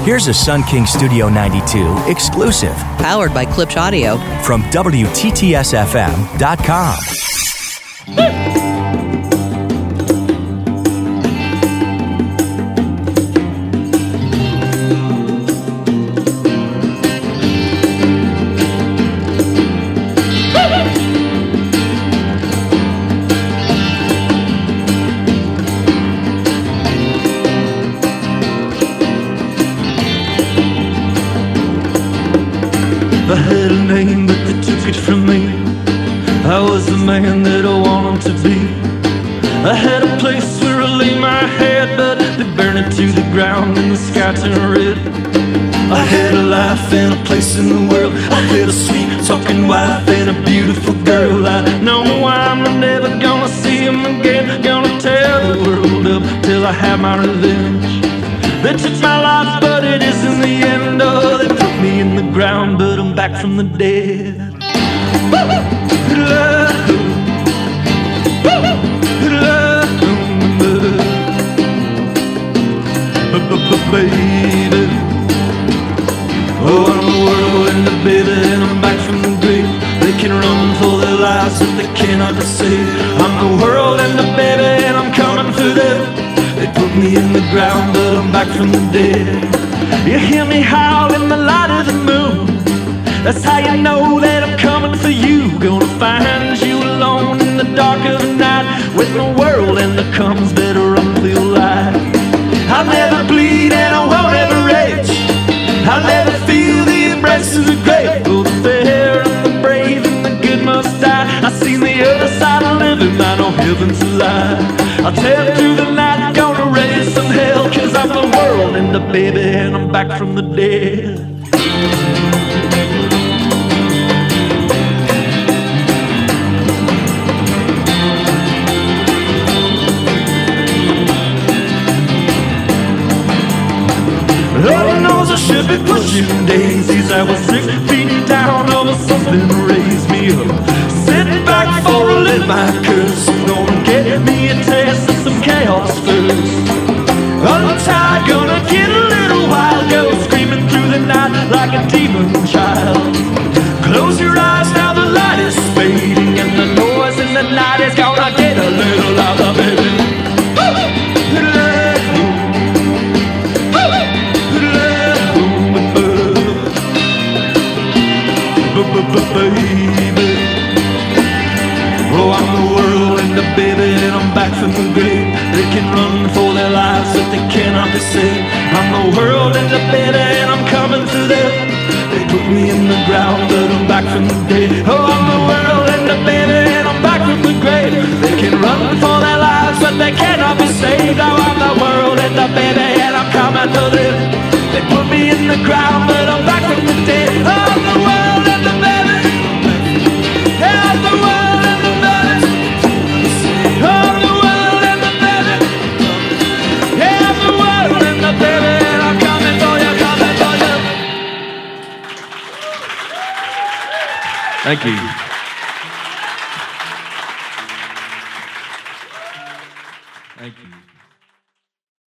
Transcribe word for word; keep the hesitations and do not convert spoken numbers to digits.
Here's a Sun King Studio ninety-two exclusive. Powered by Klipsch Audio. From W T T S F M dot com. I had a name, but they took it from me. I was the man that I wanted to be. I had a place where I lay my head, but they burned it to the ground and the sky turned red. I had a life and a place in the world. I had a sweet talking wife and a beautiful girl. I know I'm never gonna see him again. Gonna tear the world up till I have my revenge. They took my life, but it isn't the end. Oh, they put me in the ground, but I'm back from the dead. Love, love, baby. Oh, I'm the world and the baby, and I'm back from the grave. They can run for their lives, but they cannot save. I'm the world and the baby, and I'm coming for them. They put me in the ground, but I'm back from the dead. You hear me howl in the light of the moon. That's how you know that I'm coming for you. Gonna find you alone in the dark of the night, with the world and the comes that run for your life. I'll never bleed and I won't ever rage. I'll never feel the embrace of the grave. Oh, the fair and the brave and the good must die. I've seen the other side of living, I know heaven's a lie. I'll tear through the night, gonna raise some hell, cause I'm the world and the baby, and I'm back from the dead. Lord knows I should be pushing daisies. I was six feet down, over something raised me up. Sitting back for a little my curse. Gonna get me a taste of some chaos first. Untied, gonna get a little wild. Go screaming through the night like a demon child. Close your eyes, now the light is fading, and the noise in the night is gonna get a little louder, baby. Baby, oh, I'm the world and the baby, and I'm back from the grave. They can run for their lives, but they cannot be saved. I'm the world and the baby, and I'm coming to them. They put me in the ground, but I'm back from the dead. Oh, I'm the world and the baby, and I'm back from the grave. They can run for their lives, but they cannot be saved. Oh, I'm the world and the baby, and I'm coming to them. They put me in the ground, but I'm back from the dead. Oh, I'm the world and the baby. I'm the world and the baby. I'm the world and the baby. Yeah, I'm the world and the baby. And I'm coming for you, coming for you. Thank you.